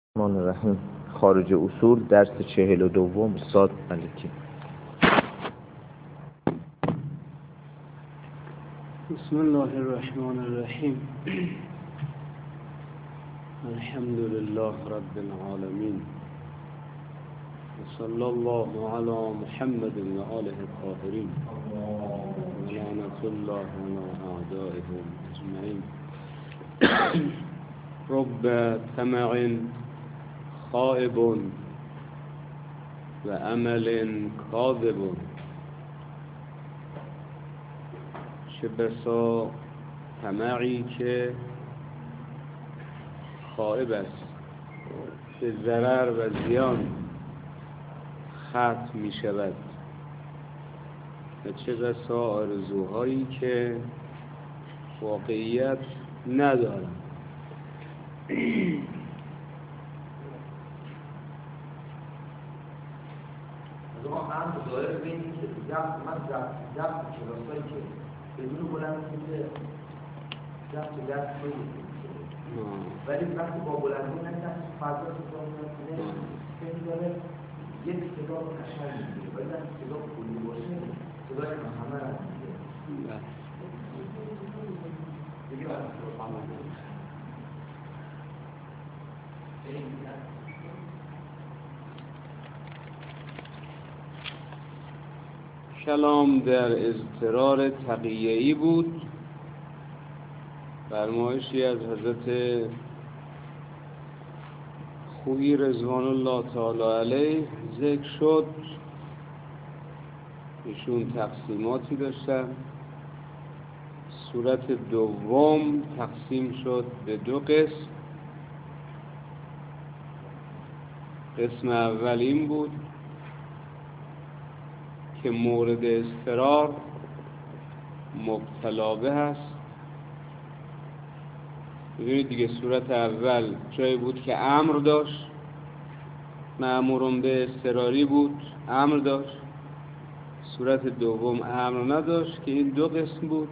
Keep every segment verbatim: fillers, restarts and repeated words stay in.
الرحمن الرحیم. خارج اصول درس چهل و دوم استاد ملکی. بسم الله الرحمن الرحیم. الحمد لله رب العالمین و صلی الله علی محمد و آله الطاهرین و لعنت الله علی اعدائهم اجمعین. رب طمع خائب و امل کاذب، چه بسا طمعی که خائب است، به ضرر و زیان ختم می شود، و چه بسا آرزوهایی که واقعیت ندارند. از ما هم ظاهر بینیم که ضبط من ضبط ضبط کلاسایی که بدون بلند میشه ضبط دست میشه، ولی وقتی با بلندی نکنه فضا صدا میکنه فکر داره یک صدا قشنگ میگیره، ولی وقتی صدا کلی باشه صدای همه را میگیره دیگه. کلام در اضطرار تقیه‌ای بود، فرمایشی از حضرت خویی رضوان الله تعالی علیه ذکر شد. ایشون تقسیماتی داشتن. صورت دوم تقسیم شد به دو قسم. قسم اول این بود که مورد اضطرار مبتلا به هست. ببینید دیگه، صورت اول جایی بود که امر داشت، مأمورون به اضطراری بود، امر داشت. صورت دوم امر نداشت که این دو قسم بود.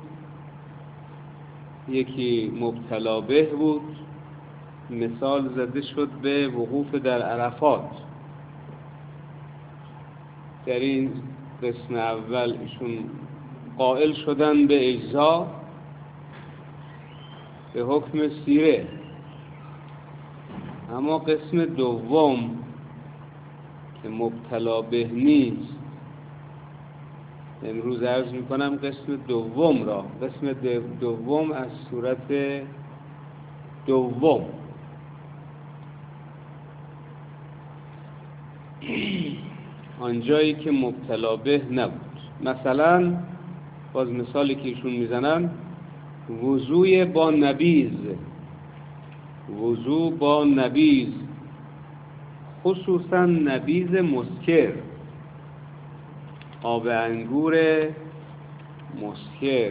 یکی مبتلا به بود، مثال زده شد به وقوف در عرفات. در این قسم اول ایشون قائل شدن به اجزا به حکم سیره، اما قسم دوم که مبتلا به نیست، امروز عرض میکنم قسم دوم را. قسم دوم از صورت دوم آنجایی که مبتلا به نبود. مثلا باز مثالی که ایشون میزنن، وضوء با نبیذ، وضوء با نبیذ، خصوصا نبیذ مسکر، آب انگور مسکر،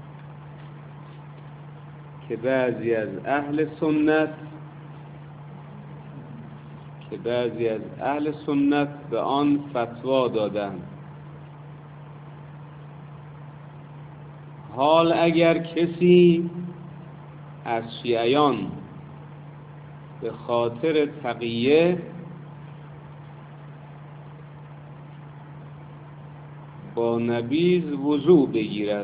که بعضی از اهل سنت که بعضی از اهل سنت به آن فتوا دادند. حال اگر کسی از شیعیان به خاطر تقیه با نبیذ وضوء بگیرد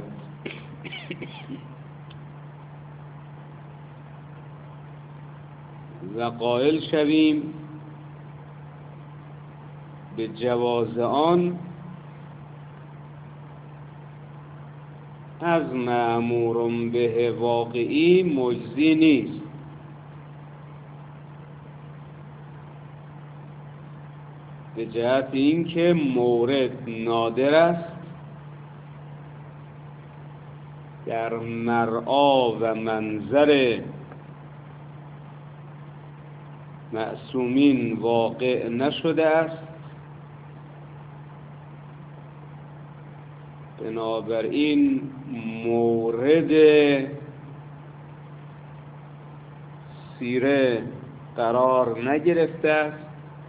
و قائل شویم به جواز آن، از مأمور به واقعی مجزی نیست. به جهت این که مورد نادر است، در مرعا و منظر معصومین واقع نشده است. بنابراین مورد سیره قرار نگرفته است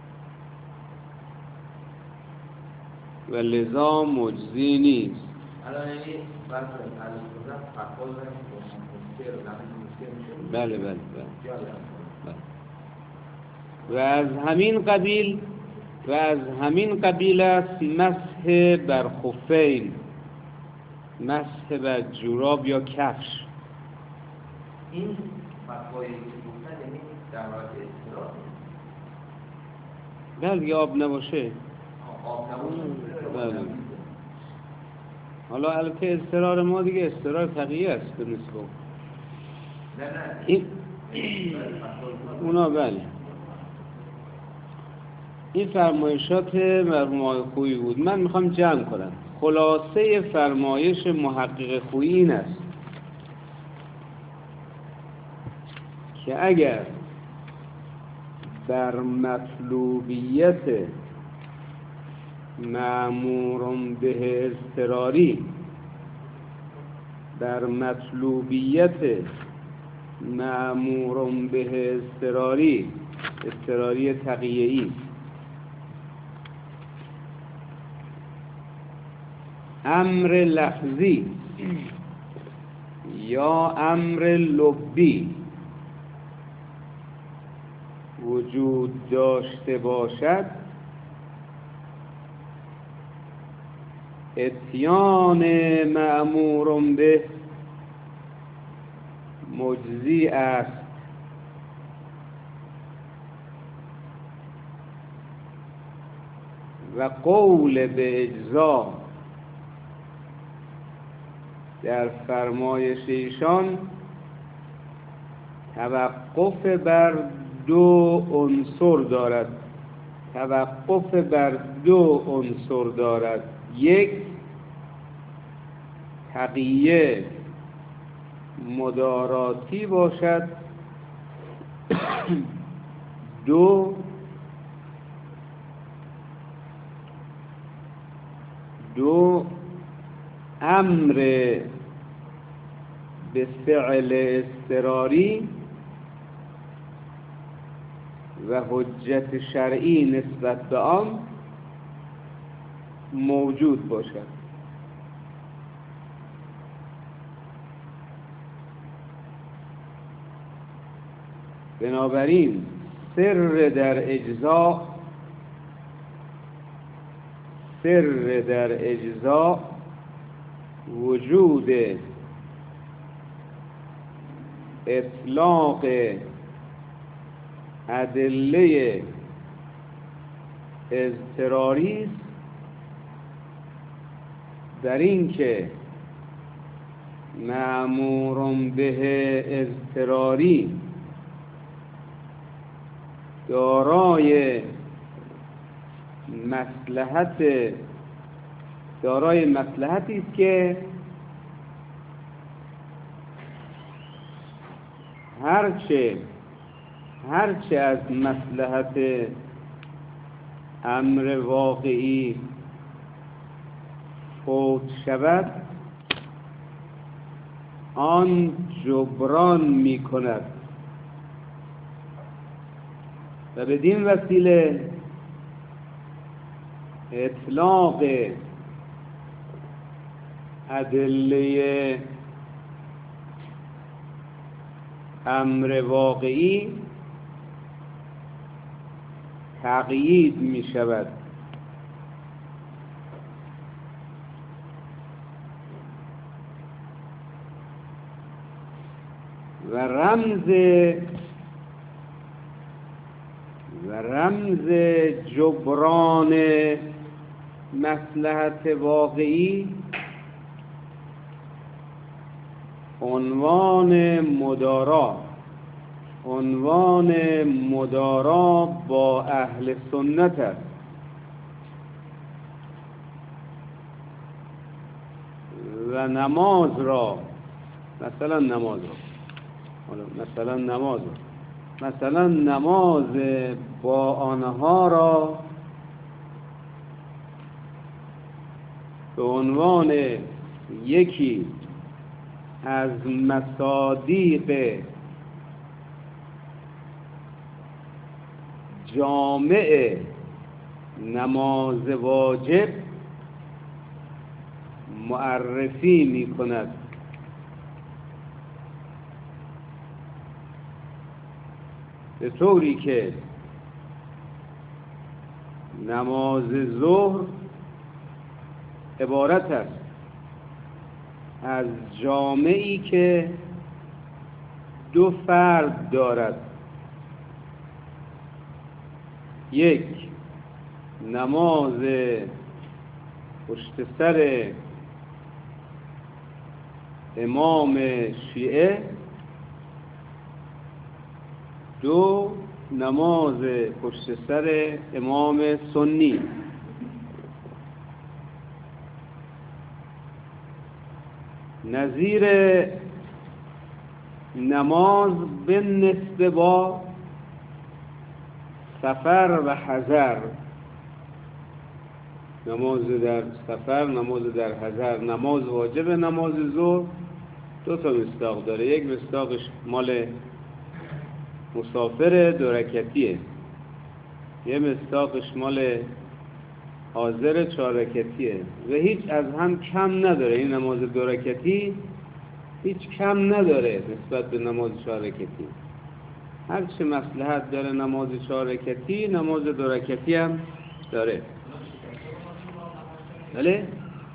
و لذا مجزی نیست. الان یعنی بس از فتوا داریم که مسکر و نبیذ مسکر میشه. بله بله بله. بله. و از همین قبیل و از همین قبیل است مسح بر خفین، مسح بر جوراب یا کفش. این فتوایی که گفتن یعنی در حالت اضطرار؟ بله، آب نباشه. آب نباشه. بله. حالا البته اضطرار ما دیگه اضطرار تقیه است به نسبت نه نه این اونا. بله، این فرمایشات مرحوم آقای خویی بود. من میخوام جمع کنم. خلاصه فرمایش محقق خویی این است که اگر بر مطلوبیت مأمور به اضطراری بر مطلوبیت مأمور به اضطراری اضطراری تقیه‌ای امر لفظی یا امر لبی وجود داشته باشد، اتیان مأمور به مجزی است و قول به اجزا در فرمایش ایشان توقف بر دو عنصر دارد. توقف بر دو عنصر دارد. یک، تقیه مداراتی باشد. دو، دو امر به فعل اضطراری و حجت شرعی نسبت به آن موجود باشد. بنابراین سر در اجزا سر در اجزا وجود اطلاق ادله اضطراری است، در این که مأمور به اضطراری دارای مصلحت دارای مصلحتی است که هرچه هرچه از مصلحت امر واقعی فوت شود آن جبران می کند و بدین وسیله اطلاق ادله امر واقعی تقیید می شود. و رمز و رمز جبران مصلحت واقعی عنوان مدارا عنوان مدارا با اهل سنت است و نماز را مثلا نماز را مثلا نماز را مثلا نماز با آنها را به عنوان یکی از مصادیق جامع نماز واجب معرفی می کند. به طوری که نماز ظهر عبارت است از جامعی که دو فرد دارد. یک، نماز پشت سر امام شیعه، دو، نماز پشت سر امام سنی. نظیر نماز به نسبت با سفر و حضر، نماز در سفر، نماز در حضر. نماز واجب نماز ظهر دو تا مصداق داره. یک مصداقش مال مسافر دو رکعتیه، یه مصداقش مال حاضر چهار رکعتیه و هیچ از هم کم نداره. این نماز دو رکعتی هیچ کم نداره نسبت به نماز چهار رکعتی. هر چه مصلحت داره نماز چهار رکعتی، نماز دو رکعتی هم داره. بله؟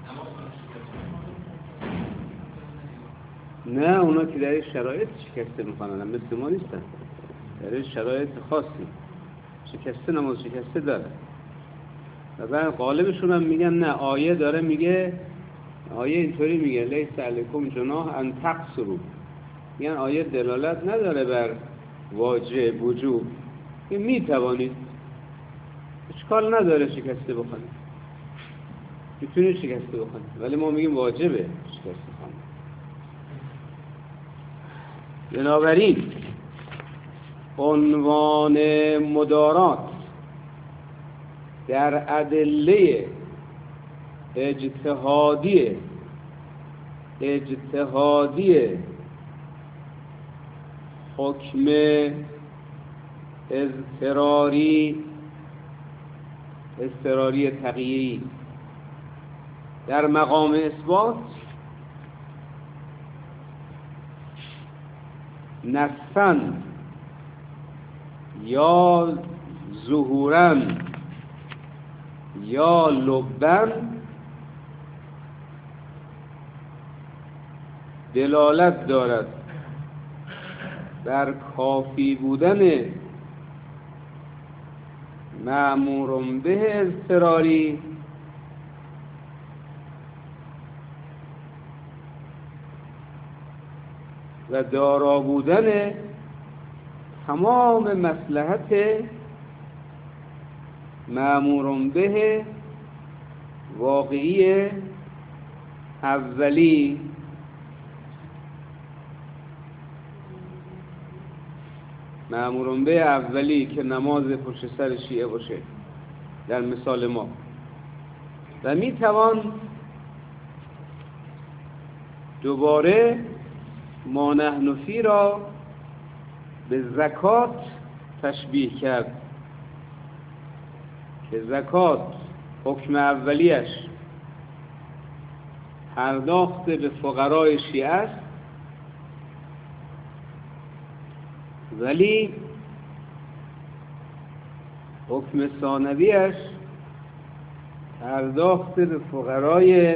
نه، اونا که در شرایط شکسته میکنن، مثل ما نیستن، در شرایط خاصی شکسته نماز شکسته داره. و بعد غالبشون هم میگن نه، آیه داره میگه، آیه اینطوری میگه لیس علیکم جناح ان تقصروا، میگن آیه دلالت نداره بر واجب وجوب، که میتوانید، اشکال نداره شکسته بخونید، میتونید شکسته بخونید، ولی ما میگیم واجبه شکسته بخونید. بنابراین عنوان مدارات در ادله اجتهادی اجتهادی حکم اضطراری اضطراری تغییری در مقام اثبات نصاً یا ظهوراً یا لباً دلالت دارد بر کافی بودن مأمور به اضطراری و دارا بودن تمام مصلحت مأمور به واقعی اولی مأمور به اولی که نماز پشت سر شیعه باشه در مثال ما. و می توان دوباره ما نحن فی را به زکات تشبیه کرد که زکات حکم اولیش پرداخت به فقرای شیعه است، ولی حکم ثانویش پرداخت به فقرای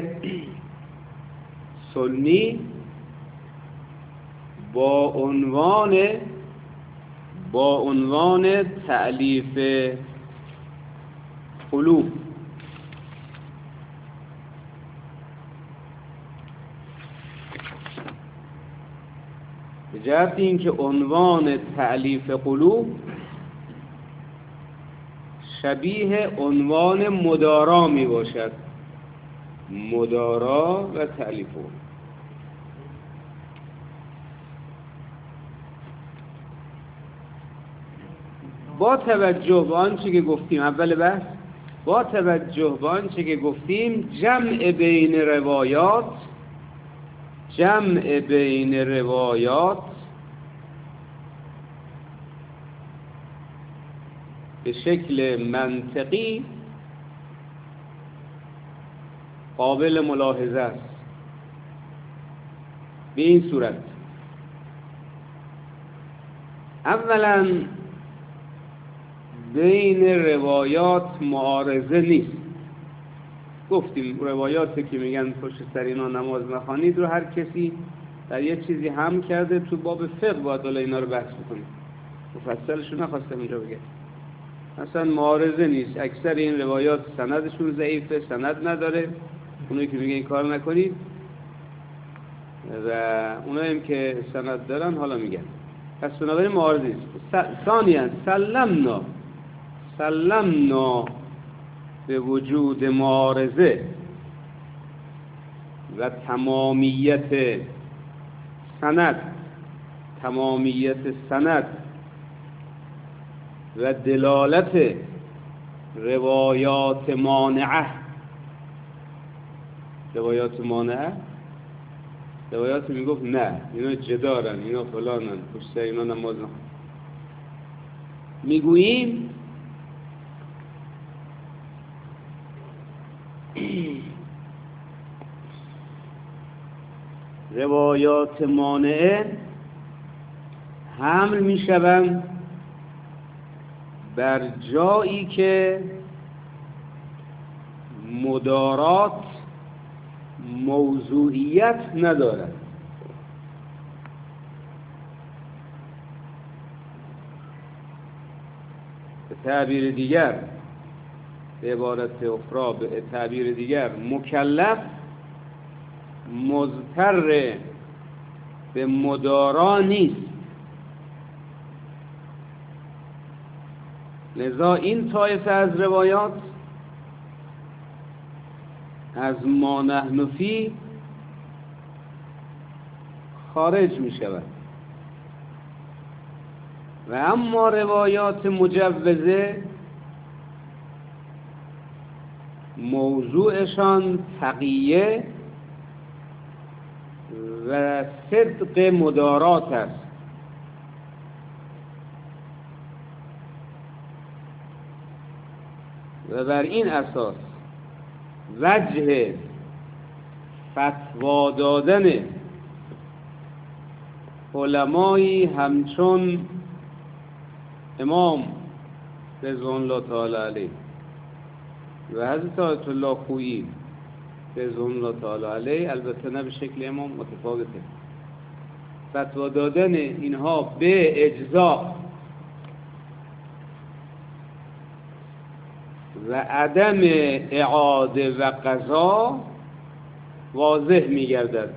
سنی با عنوان با عنوان تألیف قلوب. به جهت اینکه عنوان تألیف قلوب شبیه عنوان مدارا می باشد، مدارا و تألیف قلوب. با توجه به آنچه که گفتیم اول بحث، با توجه به آنچه که گفتیم جمع بین روایات جمع بین روایات به شکل منطقی قابل ملاحظه است. به این صورت: اولا بین روایات معارضه نیست. گفتیم روایاتی که میگن پشت سر اینا نماز نخوانید رو هر کسی در یه چیزی هم کرده، تو باب فقه باید حالا اینا رو بحث بکنیم، مفصلش رو نخواستم اینجا بگم. اصلا معارضه نیست. اکثر این روایات سندشون ضعیفه، سند نداره، اونایی که میگه این کار نکنید و اونایی هم که سند دارن حالا میگن. پس بنابراین معارضه نیست. ثانیاً سلمنا سلمنا به وجود معارضه و تمامیت سند تمامیت سند و دلالت روایات مانعه. روایات مانعه روایات میگفت نه اینا جدارن، اینا فلانن، پشت اینا نماز نخوان. میگوییم روایات مانعه حمل میشوند بر جایی که مدارات موضوعیت ندارد. به تعبیر دیگر، به عبارت اخرى، به تعبیر دیگر، مکلف مضطر به مدارا نیست. لذا این طایفه از روایات از ما نحن فی خارج می شود و اما روایات مجوزه موضوعشان تقیه و صدق مدارات است. و بر این اساس وجه فتوا دادن علمایی همچون امام رضوان الله تعالی علیه و حضرت آیت الله خویی رضوان الله تعالی علیه، البته نه به شکل امام، متفاوته، فتوا دادن اینها به اجزا و عدم اعاده و قضا واضح می گردد.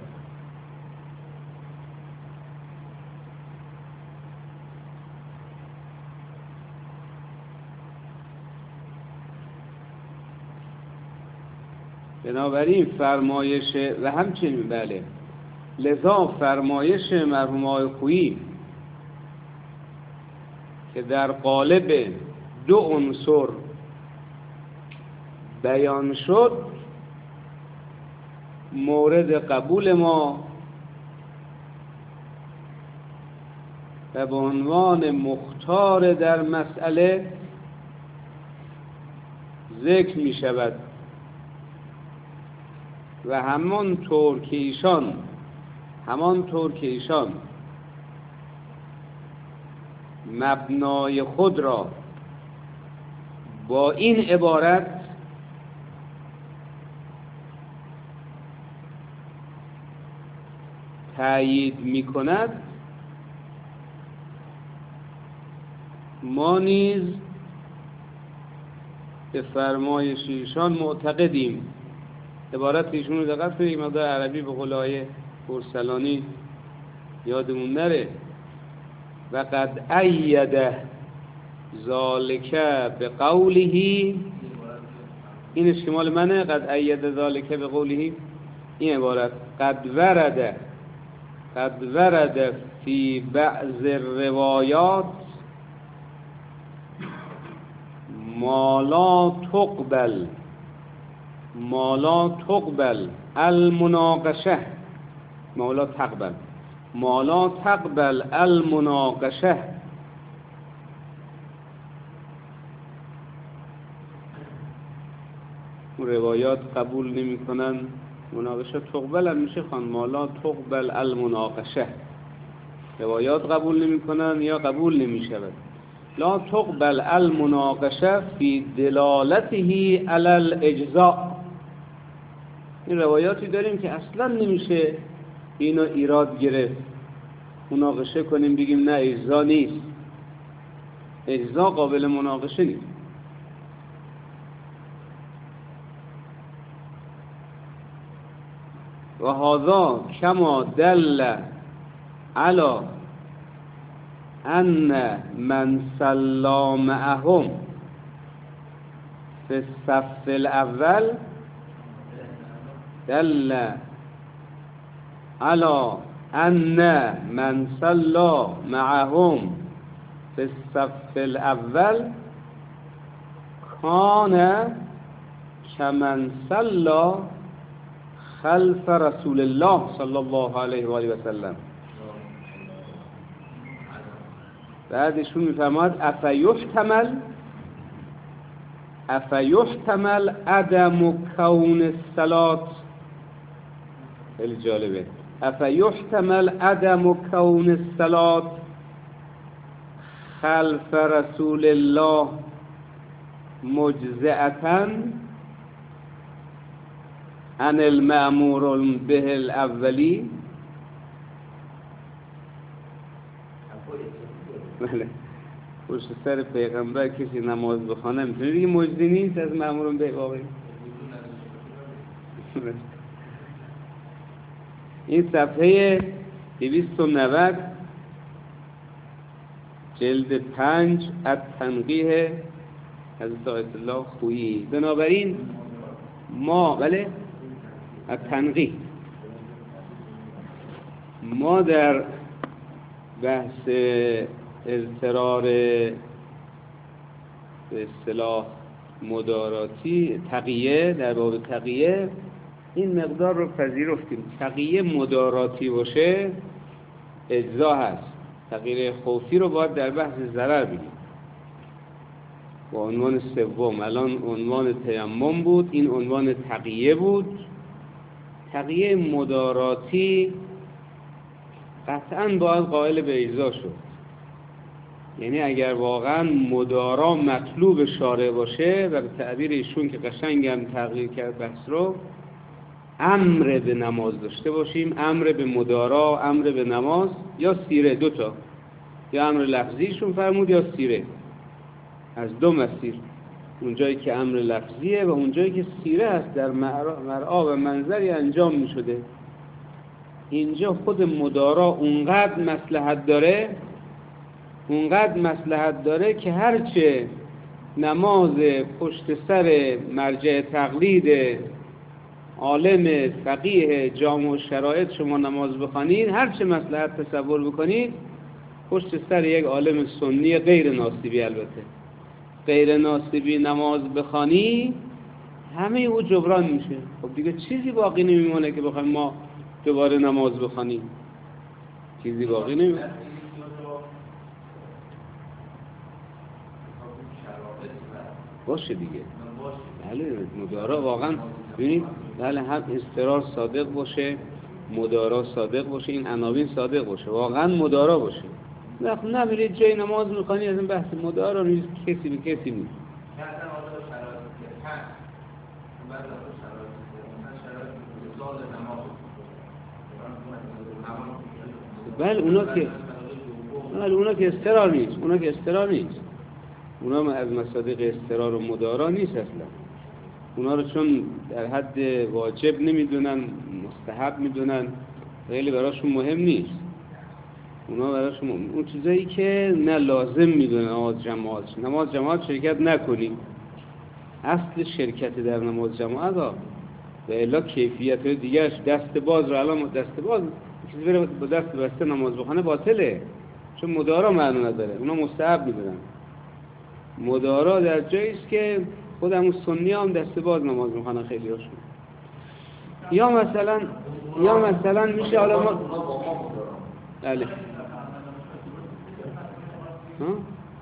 بنابراین فرمایش و همچنین بله لذا فرمایش مرحوم آقای خویی که در قالب دو عنصر بیان شد مورد قبول ما و به عنوان مختار در مسئله ذکر می شود و همان طور که ایشان همان طور که ایشان مبنای خود را با این عبارت تأیید می کند، ما نیز به فرمایش ایشان معتقدیم. عبارت ایشون رو دقت کنید، مقدار عربی به قول آیه برسلانی یادمون نره. و قد اید ذالک به قوله، این اشتمال منه، قد اید ذالک به قوله، این عبارت قد ورد قد ورد فی بعض الروایات ما لا تقبل ما لا تقبل المناقشه ما لا تقبل ما لا تقبل المناقشه روایات قبول نمی کنن مناقشه تقبل هم میشه خوان ما لا تقبل المناقشه، روایات قبول نمی کنن یا قبول نمی شود. لا تقبل المناقشه فی دلالته علی الاجزاء. این روایاتی داریم که اصلا نمیشه اینو ایراد گرفت، مناقشه کنیم بگیم نه اجزا نیست، اجزا قابل مناقشه نیست. و هذا کما دل علی ان من صلی معهم فی الصف الاول دل علی ان من صلی معهم فی الصف الاول کان کمن صلی خلف رسول الله صلی الله علیه و آله و سلم. بعدشون میفرماد افیحتمل افیحتمل عدم کون الصلاة، خیلی جالبه، افیحتمل عدم کون الصلاة خلف رسول الله مجزئة عن المأمور به الاولی. بله، پشت سر پیغمبر کسی نماز بخونه میتونه دیگه مجزی نیست از مأمور به واقعی. این صفحه دویست و نود جلد پنج از تنقیح حضرت آیت الله خویی. بنابراین ما بله از تنقیح ما در بحث اضطرار به اصطلاح مداراتی تقیه، در باب تقیه این مقدار رو پذیرفتیم. تقیه مداراتی باشه اجزا هست. تغییر خوفی رو باید در بحث ضرر بگیم با عنوان سوم. الان عنوان تیمم بود، این عنوان تقیه بود. تقیه مداراتی قطعاً باید قائل به اجزا شد. یعنی اگر واقعاً مدارا مطلوب شارع باشه و به تعبیر ایشون که قشنگم تغییر کرد بحث رو، امر به نماز داشته باشیم، امر به مدارا، امر به نماز یا سیره، دوتا، یا امر لفظیشون فرمود یا سیره، از دو مسیر، اونجایی که امر لفظیه و اونجایی که سیره هست در مرعا و منظری انجام می شده. اینجا خود مدارا اونقدر مصلحت داره اونقدر مصلحت داره که هرچه نماز پشت سر مرجع تقلید عالم فقیه جامع شرایط شما نماز بخوانید، هرچه مصلحت تصور بکنید، پشت سر یک عالم سنی غیر ناصبی، البته غیر ناصبی نماز بخوانی، همه او جبران میشه. خب دیگه چیزی باقی نمیمونه که بخوایم ما دوباره نماز بخوانیم، چیزی باقی نمیمونه. باشه دیگه. بله مدارا واقعا ببینید، بله هم اضطرار صادق باشه، مدارا صادق باشه، این عناوین صادق باشه، واقعا مدارا باشه. وقت نمیرید جای نماز میخوانی از این بحث مدارا نیست، کسی به کسی نیست. بله اونا که بله اونا که اضطرار نیست، اونا که اضطرار نیست، اونا از مصادیق اضطرار و مدارا نیست اصلا. اونا رو چون در حد واجب نمیدونن، مستحب میدونن، خیلی براشون مهم نیست. اونا براشون مهم. اون چیزایی که نه لازم میدونن، نماز جماعت نماز جماعت شرکت نکنی، اصل شرکت در نماز جماعت ها و الا کیفیت دیگرش. دست باز رو الان دست باز کسی بره با دست بسته نماز بخونه باطله، چون مدارا معنی نداره، اونا مستحب میدونن. مدارا در جایی است که خود همون سنی هم دست باز نماز میخوانن خیلی هاشون. یا مثلا یا مثلا میشه حالا ما بله ها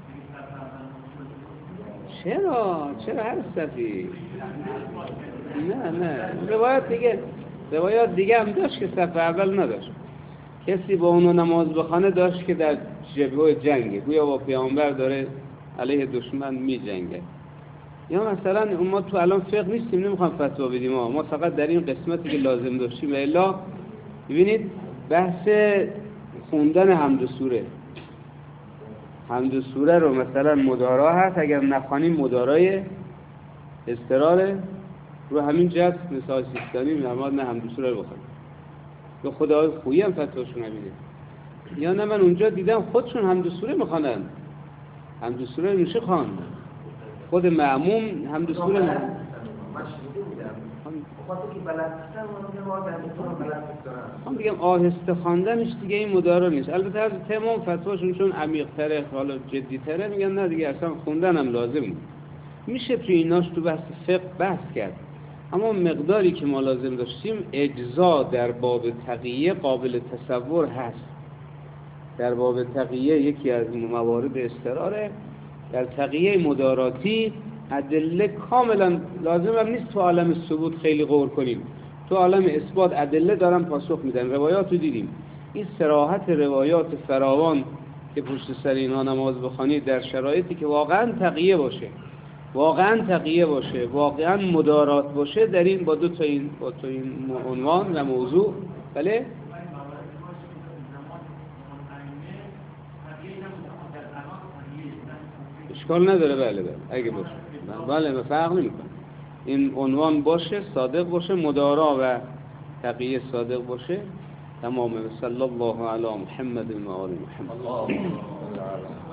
چرا چرا هر صفی نه نه روایت دیگه روایات دیگه هم داشت که صف اول نداشت. کسی با اونو نماز بخوانه داشت که در جبهه جنگه، گویا با پیامبر داره علیه دشمن می جنگه. یا مثلا ما تو الان فقه نیستیم، نمیخوام فتوا بدیم، ما ما فقط در این قسمتی که لازم داشتیم. الا ببینید بحث خوندن حمد و سوره، حمد و سوره رو مثلا مدارا هست، اگر نخوانیم مدارای استراره، رو همین جهت مثال سیستانی می‌فرماد نه حمد و سوره رو بخونیم. به خدا خویی هم فتواشون نمیده. یا نه من اونجا دیدم خودشون حمد و سوره میخوانن، حمد و سوره رو میشه خواند، خود مأموم حمد و سوره میخوانه. من شنیده بودم خاطر که بلد نیستم اونم ما در میتونم بلد نیستم. هم بگم آهسته خواندنش دیگه این مدارا نیست. البته از تمام فتواشون چون عمیق‌تره، حالا جدی‌تره، میگن نه دیگه اصلا خوندن هم لازم نیست. میشه تو ایناش تو بحث فقه بحث کرد، اما مقداری که ما لازم داشتیم اجزا در باب تقیه قابل تصور هست. در باب تقیه یکی از موارد استراره، در تقیه مداراتی ادله کاملا لازم هم نیست تو عالم ثبوت خیلی غور کنیم، تو عالم اثبات ادله دارن پاسخ میدن. روایات رو دیدیم، این صراحت روایات فراوان که پشت سر اینا نماز بخوانید در شرایطی که واقعا تقیه باشه، واقعا تقیه باشه، واقعا مدارات باشه، در این با دو تا این با تو این عنوان و موضوع. بله اشکال نداره، بله بله اگه باشه بله فرق نمیکنه، این عنوان باشه، صادق باشه، مدارا و تقیه صادق باشه، تمام. صلی الله علی محمد و آل محمد.